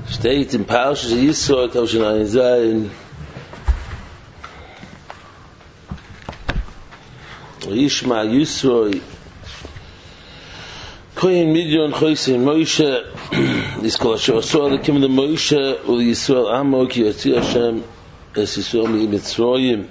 Steht in Parshas Yisro, Tavshin Ayin Zayin. Yishma Yisro, Kohen Midyon Choyse Moshe. This kol asher asor lekim the Moshe ul Yisrael Amo ki yotzi Hashem es Yisrael mitzrayim.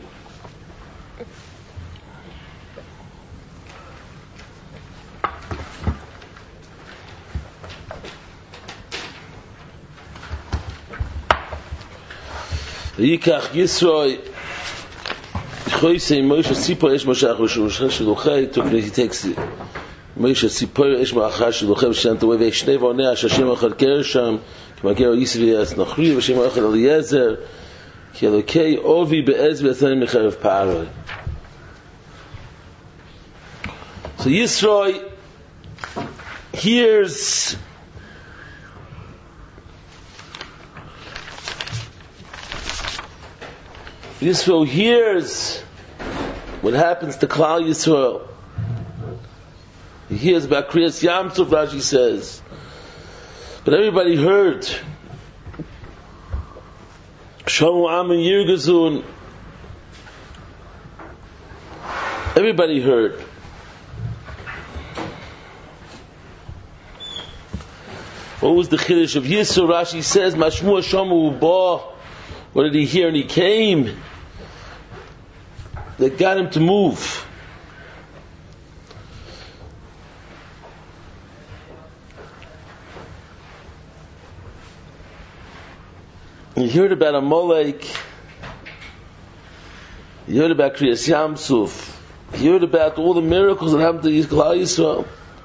Yikach Yisro Choyse Moshe Sipor Esh Moshach V'Shulchan Shiluchei. He takes Moshe Sipor Esh Moshach Shiluchei V'Shem Tovei V'Shnei V'Onei Hashem Ochad Gersham K'Magero Yisri Yas Nachri V'Shem Ochad Eliezer Ki Elokei Ovi Be'ez V'Etzanim Mecharev Paroi. So Yisro hears Yisrael hears what happens to Klal Yisrael. He hears about Kriyas Yam Tov, Rashi says. But everybody heard. Shamu Am and Yirgazun. Everybody heard. What was the Chiddush of Yisrael? Rashi says, Mashmu Shamu Uba. What did he hear? And he came. That got him to move. You heard about Amalek. You heard about Kriyas Yamsuf. You heard about all the miracles that happened to Klal Yisrael.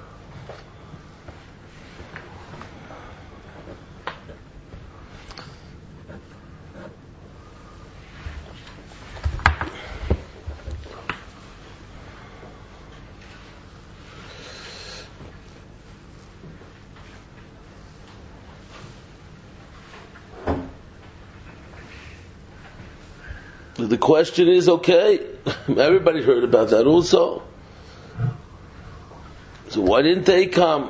The question is, okay, everybody heard about that also. So why didn't they come?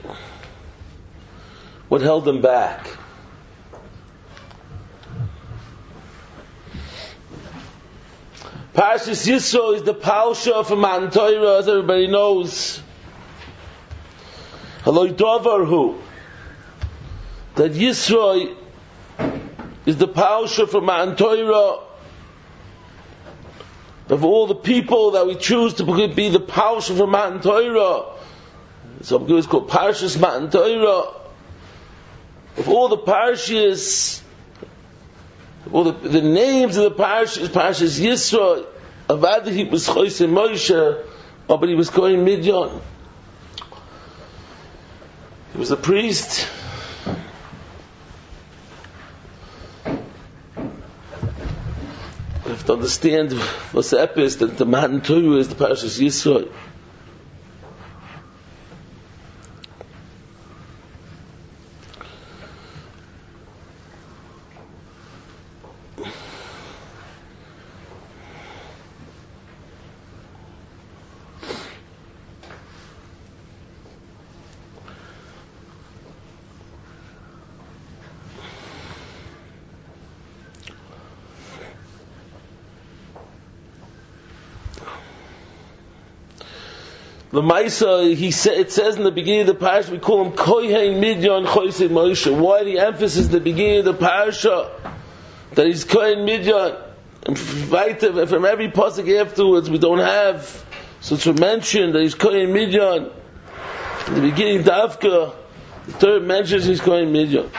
What held them back? Parshas Yisro is the Parsha from Matan Torah, as everybody knows. Haloi Dovar Hu. That Yisro is the Parsha from Matan Torah. Of all the people that we choose to be the Parsha for Matan Torah, some it's called Parshas Matan Torah. Of all the Parshas, of all the names of the Parshas Yisro, Avad he was Choyse Moshe, but he was Kohen Midyon. He was a priest. To understand what's the epis, that the Matan Torah is the Parashas Yisro. The Maisa, it says in the beginning of the parasha, we call him Kohen Midyon Choyse Moshe. Why the emphasis in the beginning of the parasha that he's Kohen Midyon? And from every pasuk afterwards, we don't have. So it's mentioned that he's Kohen Midyon. In the beginning, Davka, the third mentions he's Kohen Midyon.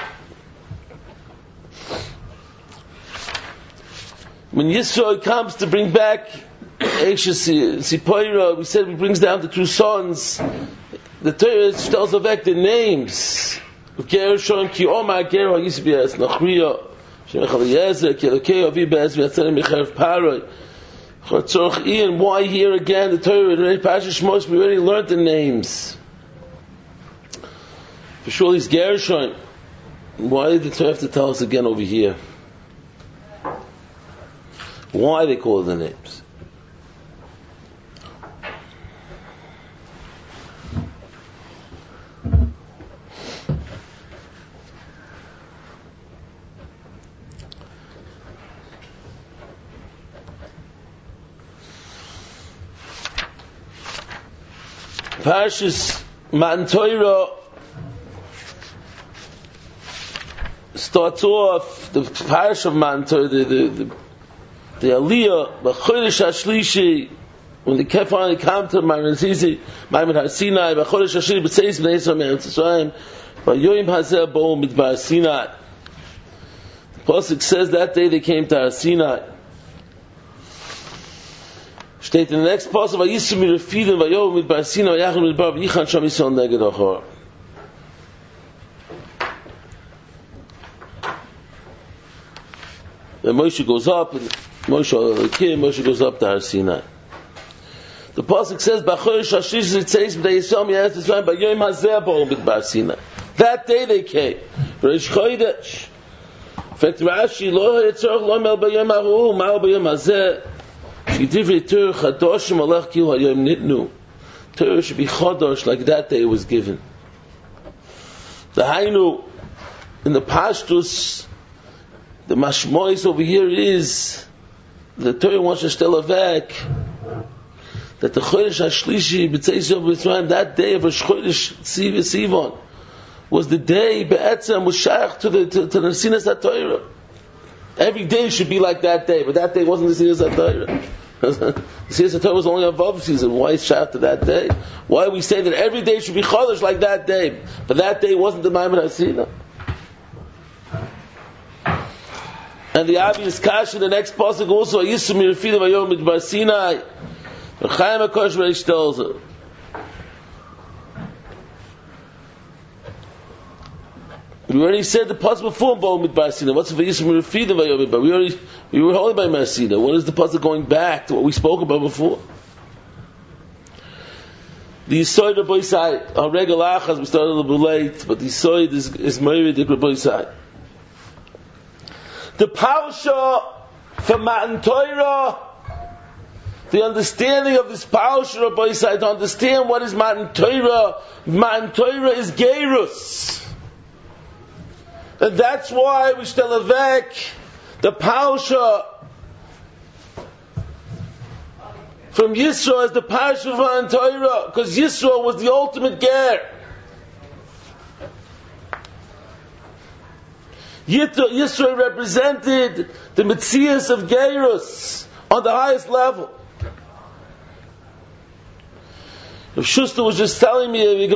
When Yisro comes to bring back Sipoira, we said he brings down the two sons. The Torah tells of their names. Gershon ki Omar Gershon Yisbias Nachriya Shemech Eliezer ki Elokei Avi Be'ez V'Yatzanim Mecharev Paroi. Chatzorach Ian. Why here again? The Torah in Parashas Shmos we already learned the names. For sure, these Gershon. Why did the Torah have to tell us again over here? Why they call the names? Parshas Matan Torah starts off the parish of Matan Torah, the Aliyah, B'chodesh HaShlishi, when the finally come to Maimon Har Sinai, B'chodesh HaShlishi, B'tzeis B'nei Yisrael Me'eretz Yisrael, V'yoyim Hazeh Bo'u Midbar Sinai. The Pasuk says that day they came to Har Sinai. Steht in the next Pasuk, V'yisru Mirefidim, V'yoyim Midbar Sinai, V'yachim Midbar, V'yichan Sham Yisrael Neged Achor. Then Moshe goes up, and Moshe goes up to Har Sinai. The pasuk says, "B'chodesh HaShlishi tzeiz b'nei Yisrael me'eretz Yisrael b'yom hazeh bo'u midbar Sinai." That day they came. B'reish Chodesh. In fact, Rashi lo yitzorach lo mel b'yom hahu, ma'al b'yom hazeh. Shedivrei Torah chadoshim alech ki hayom nitnu. Torah should be chadosh like that day it was given. The Hainu in the Pashtus. The mashmois over here is the Torah wants to tell avek that the Chodesh HaShlishi b'tzeis yom b'tzman, that day of Rosh Chodesh Sivan was the day be'etzem was shaykh to the Sinas HaTorah. Every day should be like that day, but that day wasn't the Sinas HaTorah. The Sinas HaTorah was only on Vav season. Why is shaykh to that day? Why we say that every day should be Chodesh like that day, but that day wasn't the Maimon Har Sinai? And the obvious kasha, the next pasuk also, Yisru Mirefidim V'yoyim Midbar Sinai. Chaim HaKosh Reish tells it. We already said the pasuk before Bo'u Midbar Sinai. What's for Yisru Mirefidim V'yoyim Midbar? We were holding by Mar Sinai. What is the pasuk going back to what we spoke about before? The Yisoid of Boisai, our regular achas, we started a little bit late, but the Yisoid is Meiri Dikra Boisai. The Parsha from Matan Torah, the understanding of this Parsha of Boisai, to understand what is Matan Torah is Geirus. And that's why we still avek the Parsha from Yisro as the Parsha of Matan Torah, because Yisro was the ultimate Ger. Yisro represented the Metzias of Geirus on the highest level. If Schuster was just telling me, the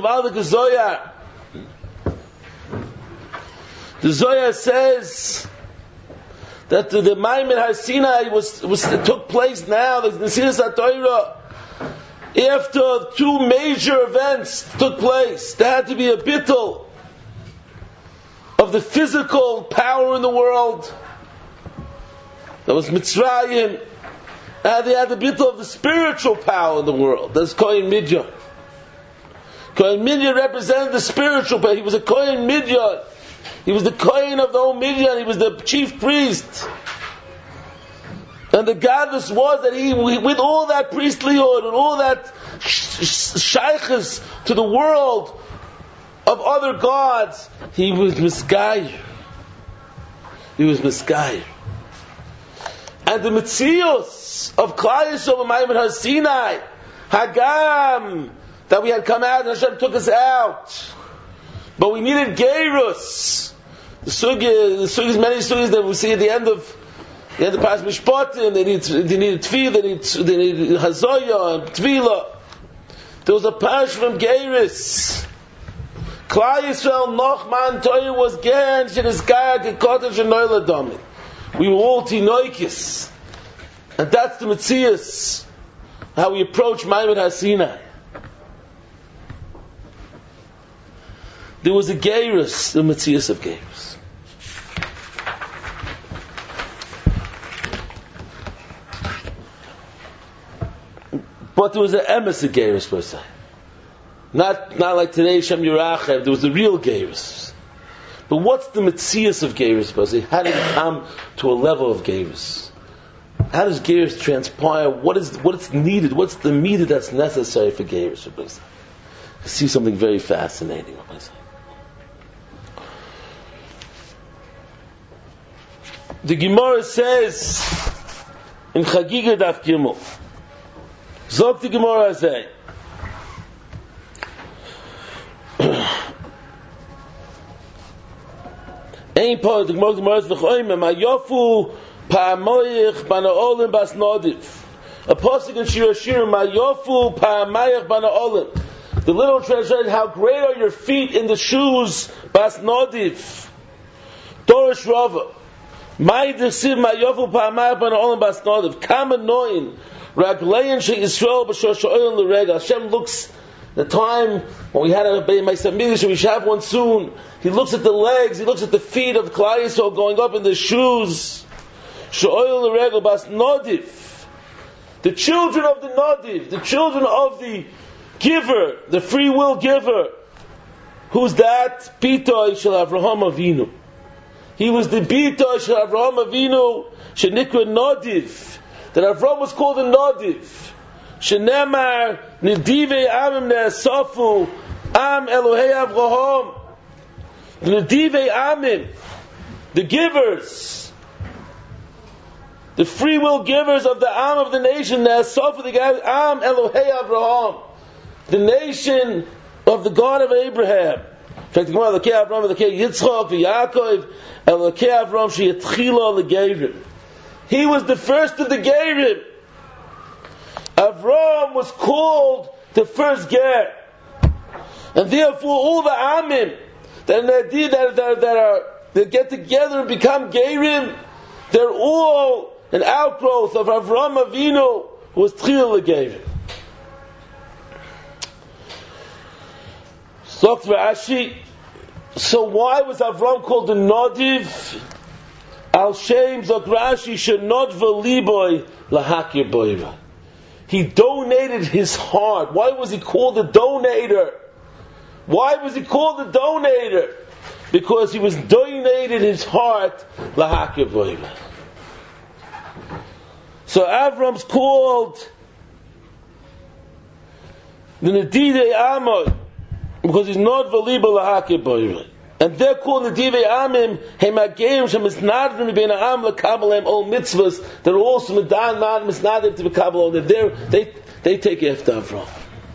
Zohar says that the Maimon Har Sinai took place now, the Sinas HaTorah, after two major events took place. There had to be a bittul of the physical power in the world. That was Mitzrayim. And they had the bittul of the spiritual power in the world. That's Kohen Midyan. Kohen Midyan represented the spiritual power. He was a Kohen Midyan. He was the Kohen of the whole Midyan. He was the chief priest. And the godless was that he, with all that priestlyhood and all that shaykhs to the world of other gods, he was Miskayr. He was Miskayr. And the Metzios of Klal Yisrael and Maimon Har Sinai, Hagam, that we had come out and Hashem took us out. But we needed Geirus. The sugis, many sugis that we see at the end of Pas Mishpatim, they need Tefillah, they need Hazoya and Tefillah. There was a pash from Geirus. Klal Yisrael noch Matan Torah was Ger Sheniskar Kekotav Shenoila Domi. We were all Tinoikis. And that's the Metzias, how we approach Maimon Har Sinai. There was a Geirus, the Metzias of Geirus. But there was an emes of Geirus per se. Not like today, Shem Yirachev, there was the real Geirus. But what's the Metzias of Geirus per se? How did it come to a level of Geirus? How does Geirus transpire? What's needed? What's the meter that's necessary for Geirus? I see something very fascinating. The Gemara says in Chagiga Daf Gimel, Zog the Gemara say, Ein part the Gemara Nechoim Mayofu Pa'amoyich Bana Olim Bas Nodiv. A pasuk in Shir Hashirim Mayofu Pa'amayich Bana Olim. The little translation: how great are your feet in the shoes, Bas Nodiv. Dorish Rava. My desiv Mayofu Pa'amayich Bana Olim Bas Nodiv. Kama Noin Raglein She Yisrael B'Shosh Oil L'Rega. Hashem looks. The time when we had a Ma'aseh Mikdash, we should have one soon. He looks at the legs, he looks at the feet of Klal Yisrael going up in the shoes. She'oil l'regel bas nodiv. The children of the nodiv, the children of the giver, the free will giver. Who's that? Bitoi shel Avraham Avinu. He was the Bitoi shel Avraham Avinu, shenikra nodiv. That Avraham was called a nodiv. Shenemar Nedive Amim Ne'asafu Am Elohei Avraham. The Nedive Amim, the givers, the free will givers of the Am of the nation, Ne'asafu the Am Elohei Avraham, the nation of the God of Abraham. In fact, the Gemara Elokei Avraham, Elokei Yitzchak, Yaakov, Elokei Avraham Sheyatchila L'Geirim. He was the first of the Geirim. Avraham was called the first ger, and therefore all the amim that get together and become gerim, they're all an outgrowth of Avraham Avinu, who was tchil gerim. So why was Avraham called the Nodiv? Al Shem Zok Rashi Shenod V'Liboy Lahakir Boira. He donated his heart. Why was he called a donator? Why was he called a donator? Because he was donated his heart lahakir boima. So Avram's called the Nedidei Amon because he's not v'liba lahakir boima. And they're called Nedivei Amim, Hemagim, Shemisnadrim, Bein Am, Lekabalem, all mitzvahs, they're also Medan, Man, Misnadim, to Bekabal, they take after Avram.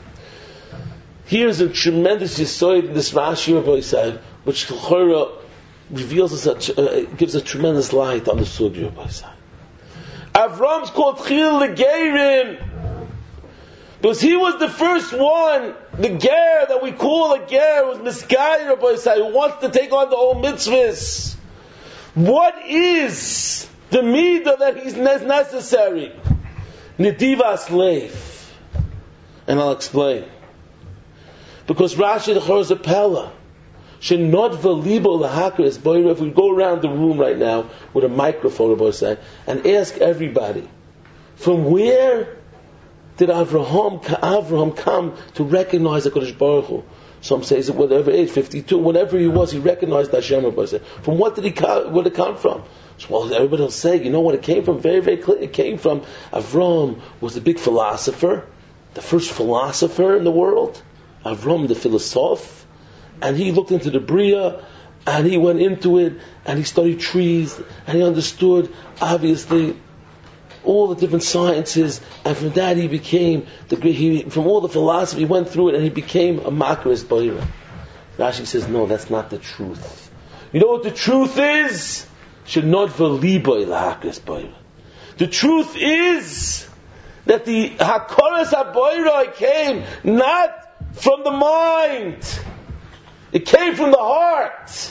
Here's a tremendous yisoid in this Rashi Rabbi said, which reveals us, gives a tremendous light on the Sugi Rabbi said. Avram's called Chil L'Geirim, because he was the first one, the ger that we call a ger, was misguided Rabbi Yisai, who wants to take on the whole mitzvahs. What is the midah that is necessary? Nediva slave. And I'll explain. Because Rashi the Chor is a pella. Shenod v'libo lahakir es boira. If we go around the room right now with a microphone, Rabbi Yisai, and ask everybody, from where did Avraham come to recognize the Kodesh Baruch Hu? Some say at whatever age, 52, whatever he was, he recognized Hashem. From what did it come from? So, well, everybody will say, you know what it came from? Very, very clear. It came from Avram was a big philosopher, the first philosopher in the world. Avram, the philosopher, and he looked into the Bria, and he went into it, and he studied trees, and he understood, obviously, all the different sciences, and from that he became from all the philosophy, he went through it, and he became a Makaris Baira. Rashi says, no, that's not the truth. You know what the truth is? Shenod v'liboy lahakris Baira. The truth is that the Hakaras HaBaira came not from the mind. It came from the heart.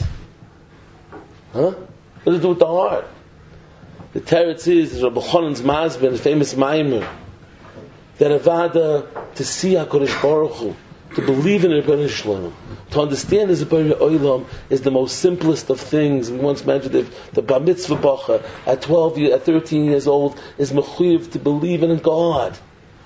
What does it do with the heart? The teretz is Rabbi Chonon's Masber, the famous Maimer, that Avada, to see HaKadosh Baruch Hu, to believe in Rebbeinu Shalom, to understand the Zebari Olam is the most simplest of things. We once mentioned the Bar Mitzvah Bacha at 13 years old is mechuyev to believe in God.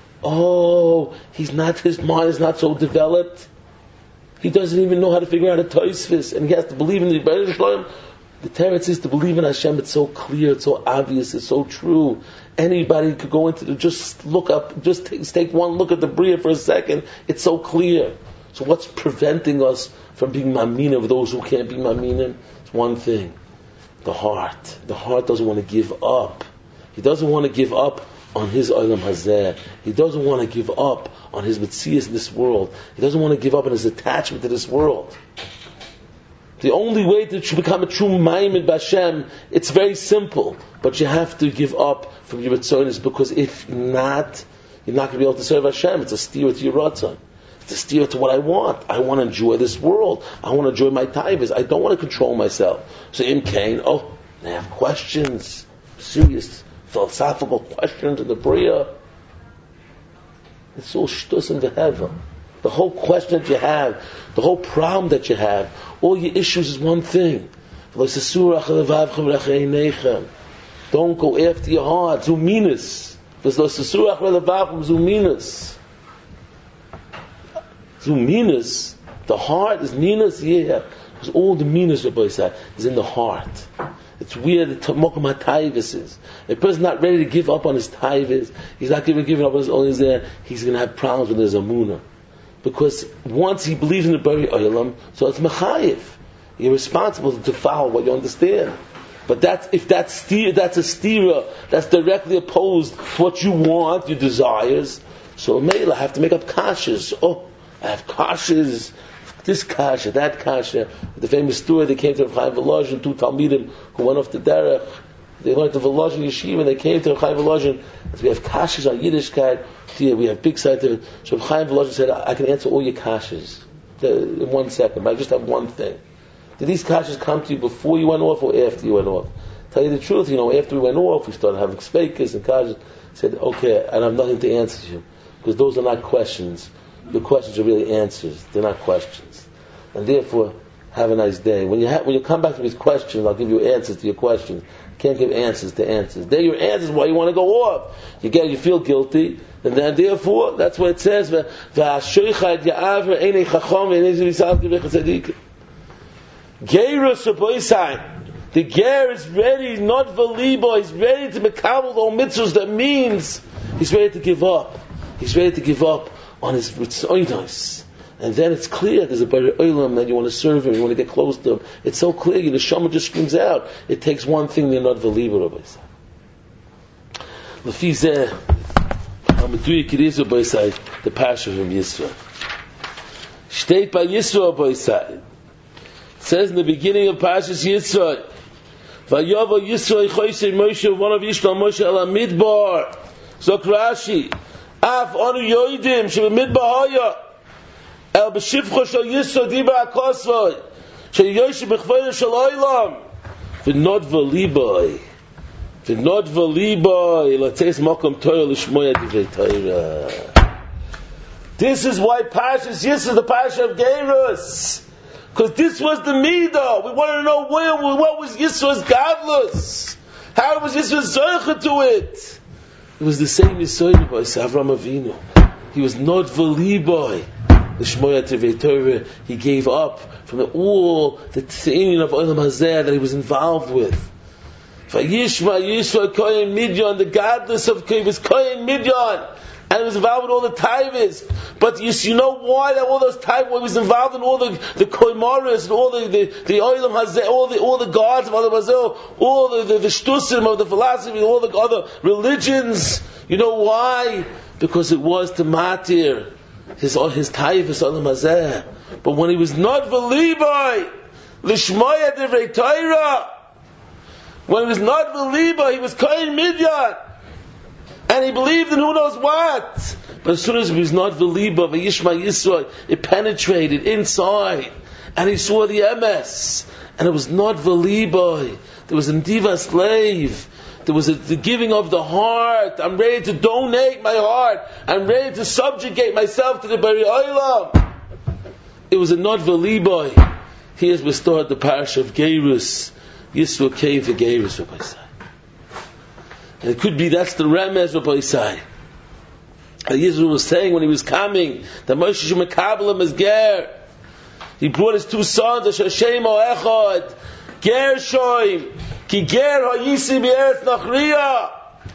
Oh, his mind is not so developed. He doesn't even know how to figure out a Tosfos, and he has to believe in the Rebbeinu Shalom. The teretz is to believe in Hashem. It's so clear, it's so obvious, it's so true. Anybody could go into just look up, just take one look at the Bria for a second. It's so clear. So what's preventing us from being mamina of those who can't be mamina? It's one thing: the heart. The heart doesn't want to give up. He doesn't want to give up on his olam hazeh. He doesn't want to give up on his mitzias in this world. He doesn't want to give up on his attachment to this world. The only way to become a true Maimed B'Hashem, it's very simple, but you have to give up from your Ritzonos, because if not, you're not going to be able to serve Hashem. It's a steer to your Ratzon. It's a steer to what I want. I want to enjoy this world. I want to enjoy my taivas. I don't want to control myself. So in Cain, they have questions, serious philosophical questions in the Bria. It's all shtus and v'heva. The whole question that you have, the whole problem that you have, all your issues is one thing. Don't go after your heart. Zuminas. Zuminas. The heart is minas, yeah. Because all the minas, Rabbi said, is in the heart. It's where the Mokum HaTaivus is. A person not ready to give up on his taivus, he's not giving up on his own, he's going to have problems with his amunah. Because once he believes in the Bari Olam, so it's mechayiv. You're responsible to follow what you understand. But that's a stira, that's directly opposed to what you want, your desires. So I have to make up kashas. I have kashas, this kasha, that kasha. The famous story, they came to Rav Chaim Volozhin, two Talmidim who went off the derech. They went to Volozhin Yeshiva, and they came to Rav Chaim Volozhin. We have kashas on Yiddishkeit. We have big side to it. So Rav Chaim Volozhin said, I can answer all your kashas in 1 second, but I just have one thing. Did these kashas come to you before you went off or after you went off? Tell you the truth, after we went off, we started having speakers and kashas. Said, okay, I have nothing to answer you, because those are not questions. Your questions are really answers. They're not questions. And therefore, have a nice day. When you come back to these questions, I'll give you answers to your questions. Can't give answers to answers. They're your answers why you want to go off. You feel guilty, and then therefore, that's what it says. The ger is ready, not valibo. He's ready to mekabel all mitzvahs. That means he's ready to give up. He's ready to give up on his ritzonos. And then it's clear there's a Bari Olam that you want to serve him, you want to get close to him. It's so clear, the neshama just screams out. It takes one thing, they're not valibo, Rabbi Yisrael. Lefi zeh, Hamaduyi Kiriz, Rabbi Yisrael, the Pasha from Yisrael. Shteit by Yisrael, Rabbi Yisrael. It says in the beginning of Pashas Yisrael, Vayava Yisrael Choysei Moshe, one of Yisrael Moshe El Midbar. Zok Rashi, Af Anu Yoidim, Shebe Midbar Haya, El B'Shivcho Shal Yisrael Dibra HaKosvoi, Shal Yoshim B'Chvoyre Shal Oilam, V'nod V'liboy, L'teis Mokom Torah L'shmoya Divrei Torah. This is why Pashas Yisrael, the Pasha of Geirus, because this was the Midah. We want to know what was Yisrael's godless. How was Yisrael's Zoicha to it? It was the same Yisrael by Avram Avinu. He was not v'liboy. The Shmoya Tivei Torah, he gave up from all the Tzinin of Olam Hazeh that he was involved with. Vayishma Yisrael Kohen Midyan, the godless of Kohen was Kohen Midyan, and he was involved with all the tithes. But you know why that all those tithes, he was involved in all the koimaras and all the Olam Hazeh, all the gods of Olam Hazeh, all the shtusim of the philosophy, all the other religions. You know why? Because it was to matir his taivus Olam Hazeh. But when he was not v'libai l'shmoya divrei Torah, when he was not v'libai, he was kohen midyan, and he believed in who knows what. But as soon as he was not v'liba v'yishma Yisrael, it penetrated inside, and he saw the emes, and it was not v'liba. There was a diva slave. There was the giving of the heart. I'm ready to donate my heart. I'm ready to subjugate myself to the Bari Olam. It was a not v'liba. Here's we start the parasha of Geirus. Yisrael came for Geirus, Rabbi Yisai. And it could be that's the remez, Rabbi Yisai. Yisrael was saying when he was coming that Moshe should mekabel him as ger. He brought his two sons, Hashem Echad, Gershom, Ki ger ha'yisi b'eretz nachriya.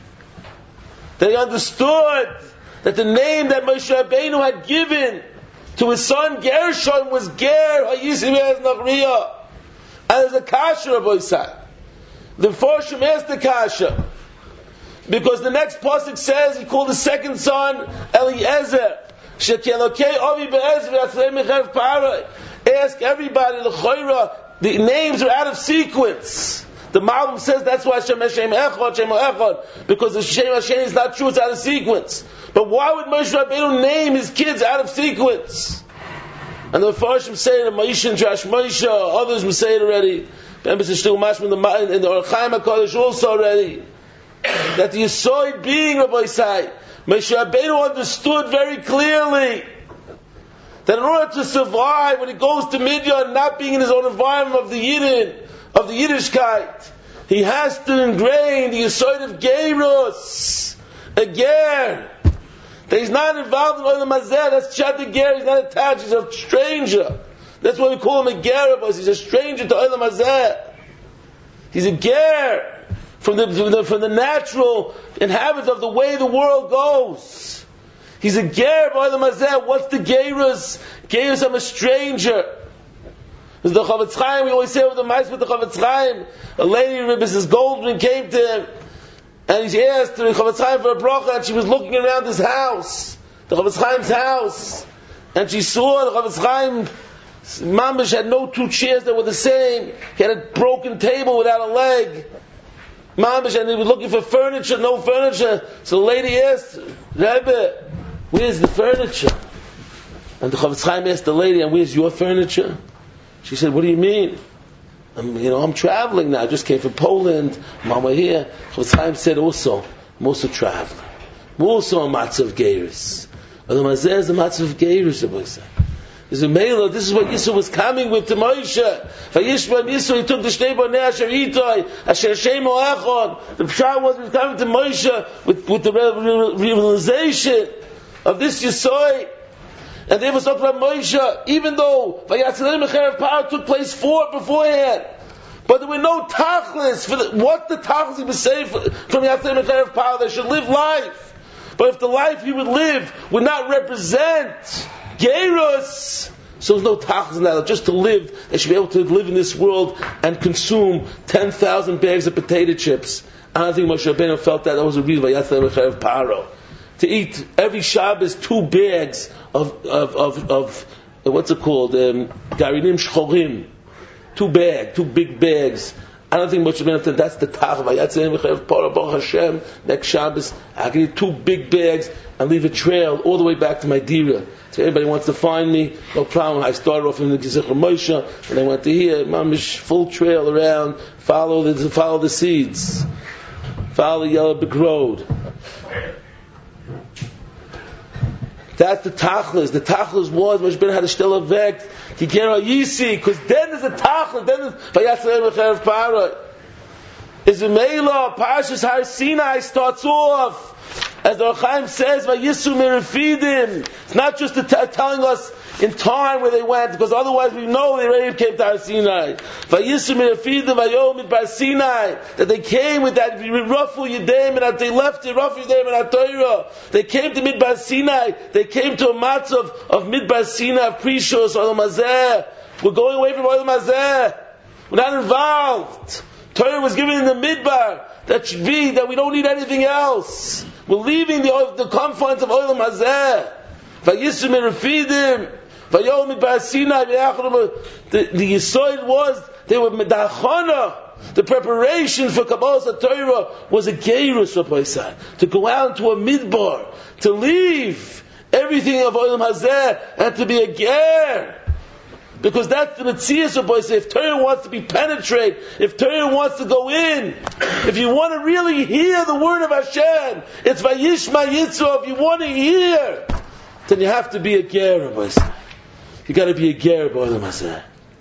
They understood that the name that Moshe Rabbeinu had given to his son Gershom was ger ha'yisi b'eretz nachriya. And there's a kasha, Rabbi Yisai. The Forshim asked the kasha, because the next pasuk says he called the second son Eliezer. Ask everybody, l'choira, the names are out of sequence. The Malbim says that's why Hashem Echad, because the Shem Hashem is not true, it's out of sequence. But why would Moshe Rabbeinu name his kids out of sequence? And the Mepharshim say it, Moshe and Josh Moshe, others will say it already. Members are still mashma in the Orach Chaim HaKadosh also already. That the Yesod being, Rabbi Say, Moshe Rabbeinu understood very clearly that in order to survive when he goes to Midian, not being in his own environment of the Yidden, of the Yiddishkeit, he has to ingrain the Yesod of Geirus, a Ger. That he's not involved in Olam Hazeh, that's Chat the Ger, he's not attached, he's a stranger. That's why we call him a Ger, because he's a stranger to Olam Hazeh. He's a Ger from the natural inhabitants of the way the world goes. He's a Ger by Olam Hazeh. What's the Geirus? Geirus, I'm a stranger. There's the Chavetz Chaim, we always say with the mice with the Chavetz Chaim, a lady, Mrs. Goldman, came to him, and he asked the Chavetz Chaim for a bracha, and she was looking around his house, the Chavetz Chaim's house, and she saw the Chavetz Chaim, Mamish had no two chairs that were the same, he had a broken table without a leg, Mamish, and he was looking for furniture, no furniture, so the lady asked, Rebbe, where's the furniture? And the Chavetz Chaim asked the lady, and where's your furniture? She said, what do you mean? I'm traveling now. I just came from Poland. I'm on my way here. Chavetz Chaim said also, I'm also traveling. I'm also a matzah of Geirus. Olam Hazeh is the matzah of Geirus, Rabbi said. This is what Yisro was coming with to Moshe. Vayishma Yisro, he took the Shnei Bonei Asher Itoi, Asher Shemo Echad. The Pshat was coming to Moshe with the realization of this Yisoi. And they was talking about Moshe, even though Vayatzalim Mecherev Paro took place beforehand. But there were no tachlis for what the tachlis he was saying from Yatzalim Mecherev Paro. They should live life. But if the life he would live would not represent Geirus, so there's no tachlis in that. Just to live, they should be able to live in this world and consume 10,000 bags of potato chips. I don't think Moshe Rabbeinu felt that was a reason Vayatzalim Mecherev Paro. To eat every Shabbos 2 bags of what's it called? Garinim Shchorim. 2 big bags. I don't think much of it. That's the tach. Baruch Hashem. Next Shabbos, I can eat 2 big bags and leave a trail all the way back to my dira. So everybody wants to find me, no problem. I started off in the Gezecher Moshe, and I went to here, mamish, full trail around. Follow the seeds. Follow the yellow brick road. That's the tachlis. The tachlis was Moshe Ben had a stella vect to get a yisi, because then there's a tachlis. Then there's Vayatzalem Mecherev Paro. Is a Meila Parashas Har Sinai starts off as the Orach Chaim says Vayisu Merafidim. It's not just telling us in time where they went, because otherwise we know they already came to Har Sinai. Vayisu Merafidim Vayom Midbar Sinai, that they came with that Rafu Yedem, and they left the Rafu Yedem and Torah. They came to Midbar Sinai. They came to a matzah of Midbar Sinai, of Prishos, Olam Hazeh. We're going away from Olam Hazeh. We're not involved. Torah was given in the Midbar. That should be that we don't need anything else. We're leaving the confines of Olam Hazeh. Vayisu Merafidim. Vayom Midbar Sinai. The Yesod was, they were Medachana. The preparation for Kabbalas Torah was a Geirus, Rabbi said. To go out into a Midbar. To leave everything of Olam Hazeh and to be a Ger. Because that's the Metzias of Boise. If Torah wants to be penetrated, if Torah wants to go in, if you want to really hear the word of Hashem, it's Vayishma Yitzro. If you want to hear, then you have to be a Ger, Boise. You got to be a Ger, Olam Hazeh.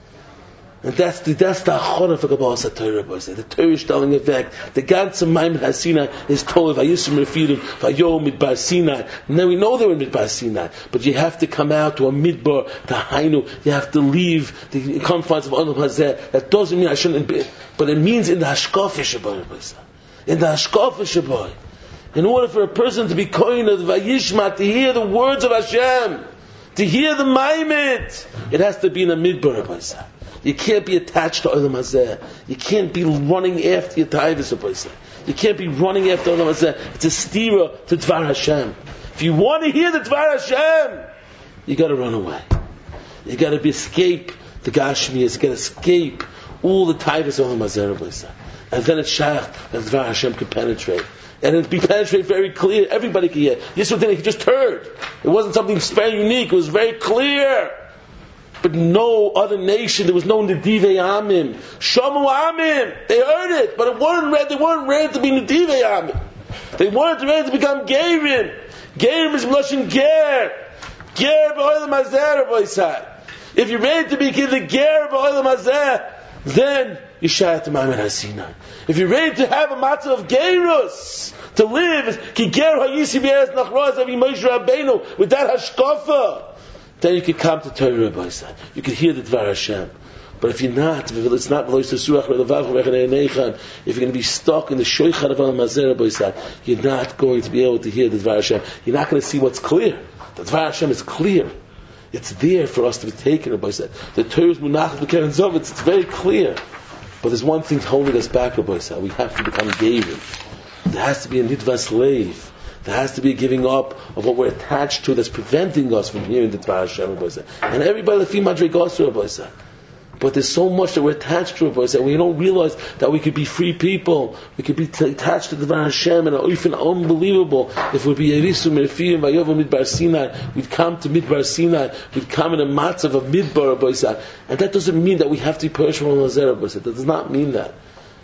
And that's the achorah for Kabbalas Torah, Boise. The Torah is telling effect. The ganze Maimon HaSinai is told Vayisum Refidim Vayom Midbar Sinai. Now we know they're in Midbar Sinai, but you have to come out to a Midbar, to Hainu. You have to leave the confines of Olam Hazeh. That doesn't mean I shouldn't be, but it means in the Hashkafa Shabbat, Boise. In the Hashkafa Shabbat. In order for a person to be kohen of Vayishma, to hear the words of Hashem, to hear the Maimed, it has to be in a Midbar, Boise. You can't be attached to Olam Hazeh. You can't be running after your Taivas. You can't be running after Olam Hazeh. It's a stira to Dvar Hashem. If you want to hear the Dvar Hashem, you got to run away. You got to escape the Gashmias, can escape all the types of Mazera Boisa. And then it's Shach that Dvar Hashem can penetrate. And it be penetrated very clear. Everybody can hear. Yisrael he just heard. It wasn't something very unique. It was very clear. But no other nation, there was no Nedivei Amim. Shamu Amim. They heard it, but they weren't ready to be Nedivei Amim. They weren't ready to become Gerim. Gerim is Mloshin Ger. Ger b'olam hazeh, Boisai. If you're ready to be the Ger b'olam hazeh, then you shayat Ma'amad HaSinai. If you're ready to have a matzah of Gerus, to live, ki Ger ha'yisi b'eretz nachroz avi Moshe Rabbeinu, with that hashkafa, then you can come to Torah Boisai. You can hear the Dvar Hashem. But if you're not, if it's not, if you're going to be stuck in the Shoichad of Al-Mazera Boisai, you're not going to be able to hear the Dvar Hashem. You're not going to see what's clear. The Dvar Hashem is clear. It's there for us to be taken. The Torah is Munach B'Keren Zov. It's very clear. But there's one thing holding us back, Rabbi Yisrael. We have to become Gevim. There has to be a Nidva slave. There has to be a giving up of what we're attached to that's preventing us from hearing the Dvar Hashem, Rabbi Yisrael. And everybody Lefi Madrei Gosra, Rabbi Yisrael. But there's so much that we're attached to, Rabbi Yisrael. We don't realize that we could be free people. We could be attached to the Dvar Hashem and an unbelievable. If we'd be Yerisu Merfiyim Vayovu Midbar Sinai, we'd come to Midbar Sinai. We'd come in a matzav of Midbar, Rabbi Yisrael. And that doesn't mean that we have to be Perish from Al-Nazir, Rabbi Yisrael. That does not mean that.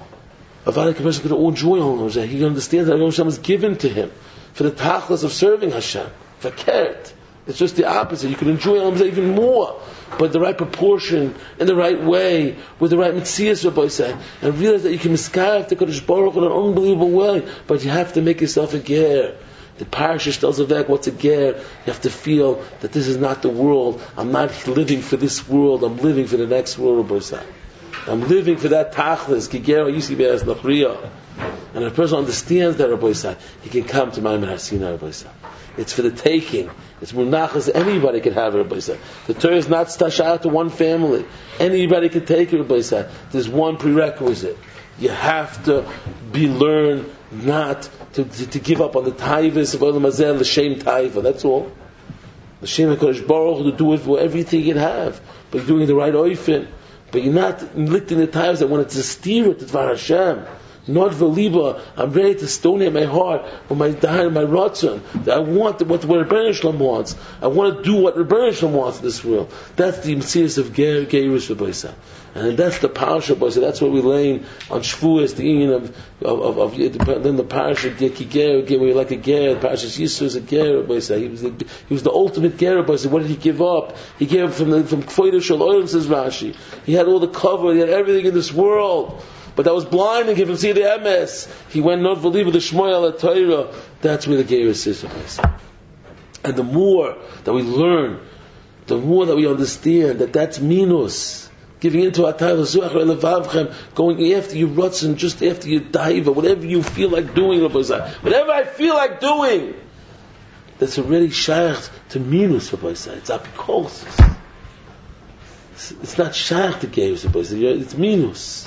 A person could enjoy Al-Nazir. He understands that Hashem is given to him for the tachlis of serving Hashem. For kert. It's just the opposite. You can enjoy Al-Nazir even more, but the right proportion, in the right way, with the right mitzias, Rabbi said, and realize that you can miscarve the Kodesh Baruch in an unbelievable way, but you have to make yourself a ger. The parasha tells Avek what's a ger. You have to feel that this is not the world. I'm not living for this world. I'm living for the next world, Rabbi said. I'm living for that tachlis. Kiger Yisi Be'ez Nachriya. And if a person understands that, Rabbi said, he can come to Ma'amad HaSinai, Rabbi said. It's for the taking. It's munachas. Anybody can have it, Rabbi said. The Torah is not stashed to one family. Anybody can take it, Rabbi said. There's one prerequisite. You have to learn not to give up on the taivas of Olam Hazeh, l'shem taiva. That's all. L'shem HaKadosh Baruch Hu, to do it for everything you can have. But you're doing the right oifen. But you're not lifting the taivas that when it's a steer to Dvar Hashem. Not v'liba, I'm ready to stone in my heart, or my dahan, my rotzon. I want what Rebbeinu Shalom wants. I want to do what Rebbeinu Shalom wants in this world. That's the Messias of Geirus Rabbi Yisrael. And that's the parasha, Rabbi Yisrael. That's what we're laying on Shavuos, the union of then the parasha, Geir, where you're like a Geir, the parasha Yisrael is a Geir, Rabbi Yisrael. He was the ultimate Geir, Rabbi Yisrael. What did he give up? He gave up from Kfoidah Shel Olam, says Rashi. He had all the cover, he had everything in this world. But that was blinding him to see the MS. He went not believe the Shmoyal Torah. That's where the Geirus is. And the more that we learn, the more that we understand that that's minus. Giving into Atayv Zuach Elevavchem, going after your Ratzon, just after your Daiva, whatever you feel like doing, whatever I feel like doing, that's already shaykh to minus, it's apikosis. It's not shaykh to Geirus, it's minus.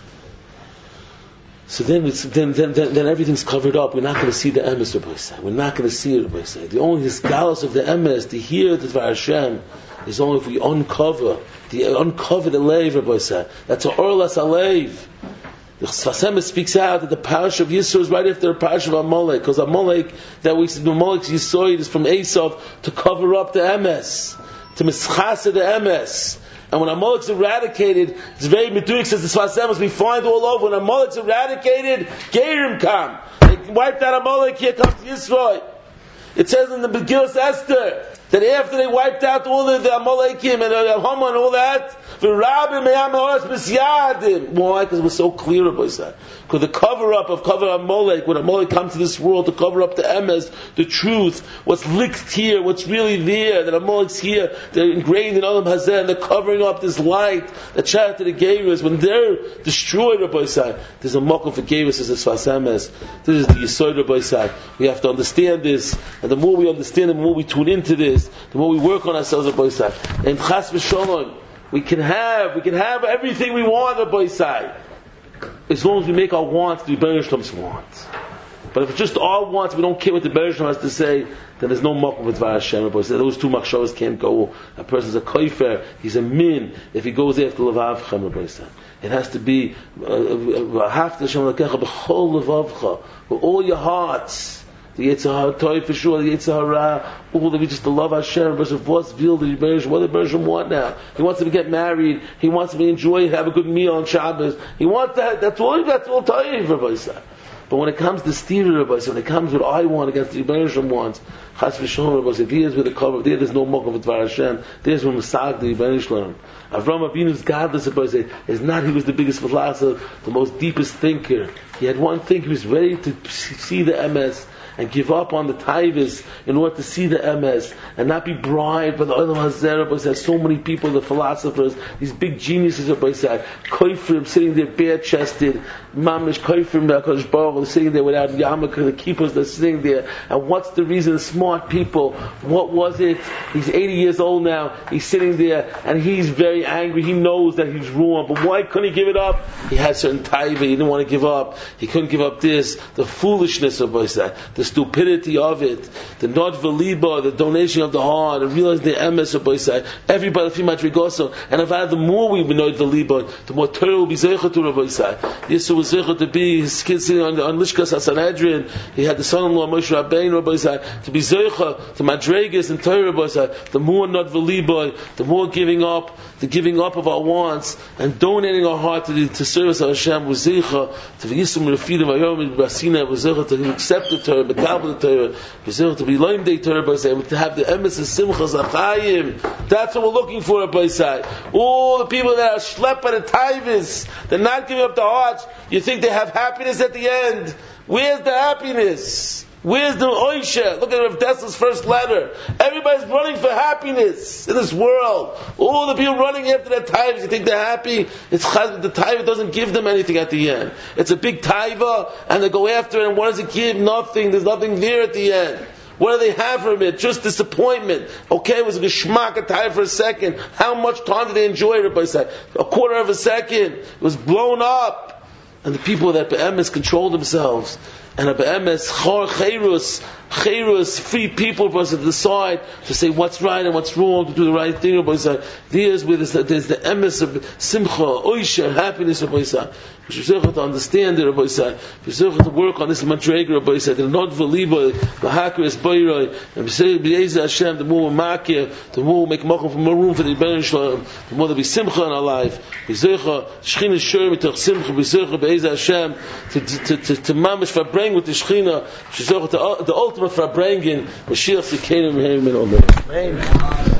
So then everything's covered up. We're not going to see the emes, Rabbi Yisrael. We're not going to see it, Rabbi Yisrael. The only hisgalos of the emes, to hear the Dvar Hashem, is only if we uncover the leiv, Rabbi Yisrael. That's a orlas aleiv. The Sfas Emes speaks out that the parish of Yisro is right after the parish of Amalek, because Amalek, that we said, Amalek's Yisoid is from Esav to cover up the emes, to mischasa the emes. And when Amalek's eradicated, it's very meduik, says the Sfas Emes, we find all over, when Amalek's eradicated, Geirim come. They wiped out Amalek, here comes Yisroel. It says in the Megillas Esther, that after they wiped out all the Amalekim and Haman and all that, why? Because it was so clear about that. Because the cover-up of Amalek, when Amalek comes to this world to cover up the emes, the truth, what's licked here, what's really there, that Amalek's here, they're ingrained in Olam Hazeh, and they're covering up this light that shot to the Geirus. When they're destroyed, Rabbi Yisai, there's a mokum for Geirus as a Sfas Emes. This is the Yisod, Rabbi Yisai. We have to understand this, and the more we understand it, the more we tune into this, the more we work on ourselves, Rabbi Yisai. And Chas v'Sholom, we can have everything we want, Rabbi Yisai, as long as we make our wants the Rebbeinu Shalom's wants. But if it's just our wants, we don't care what the Be'er Shem has to say, then there's no makom with Dvar Hashem. Those two machshavos can't go. A person's a koifer, he's a min, if he goes after levavchem. It has to be hafta Hashem lekecha b'chol levavcha, with all your hearts. The Yetzer Hara Toy for sure, the Yetzer Hara, all that we just to love Hashem, versus what's feel the Be'er Shem, what the Be'er Shem want now. He wants to get married, he wants to enjoy, have a good meal on Shabbos. He wants that, that's all Toy for Rabbi. But when it comes to Stira Rabbi, when it comes with I want against the Be'er Shem wants, Chas v'Shalom Rabbi, if he is with the cover, there's no mokum with Dvar Hashem, there's when Masag the Be'er Shem. Avram Avinu's godless Rabbi is not he was the biggest philosopher, the most deepest thinker. He had one thing, he was ready to see the MS and give up on the taivas in order to see the emes and not be bribed by the olam hazeh. But there's so many people, the philosophers, these big geniuses, koifrim sitting there bare-chested, mamish koifrim HaKadosh Baruch Hu, sitting there without yarmulke, the keepers, they're sitting there. And what's the reason? The smart people. What was it? He's 80 years old now. He's sitting there and he's very angry. He knows that he's wrong, but why couldn't he give it up? He had certain taiva. He didn't want to give up. He couldn't give up this. The foolishness of the stupidity of it, the not v'liba, the donation of the heart, and realize the emes of Boisai. Everybody feel madrigoso, and the more we know v'liba, the more Torah will be zeicha to Boisai. Yisur was zeicha to be his kids sitting on Lishkas HaSanhedrin. He had the son-in-law Moshe Rabbeinu Boisai to be zeicha to madrigas and Torah Boisai. The more not v'liba, the more giving up, the giving up of our wants and donating our heart to service of Hashem was zeicha to be yisum refidim ayom basina was zeicha to accept the Torah. To be loim day Torah, to have the emes and simchas achayim. That's what we're looking for at Baisai. All the people that are schlepping and taivas, they're not giving up their hearts. You think they have happiness at the end? Where's the happiness? Where's the oisha? Look at Rav Tesla's first letter. Everybody's running for happiness in this world. All the people running after their taivas, you think they're happy? It's chaz, the taiva doesn't give them anything at the end. It's a big taiva, and they go after it, and what does it give? Nothing. There's nothing there at the end. What do they have from it? Just disappointment. Okay, it was a geschmack, a taiva for a second. How much time did they enjoy it? By a quarter of a second. It was blown up. And the people that be'emes control themselves, and a be'emes cherus, free people for us to decide to say what's right and what's wrong, to do the right thing. There's where there's the emes of simcha, oisha, happiness of Boisai. We should to understand it, Rabbi Yisai. We should to work on this madrega, Rabbi Yisai. The not v'liba, the hakris boiroi, and b'yezeh Hashem. The more we makir, the more we make more room for the Rebbeinu Shalom. The more there be simcha in our life. B'yezeh Shechina shur mitoch simcha. B'yezeh b'yezeh Hashem to mamish verbring with the Shechina. B'yezeh the ultimate verbringing. Mashiach Tzidkeinu Mehem and Omer. Amen.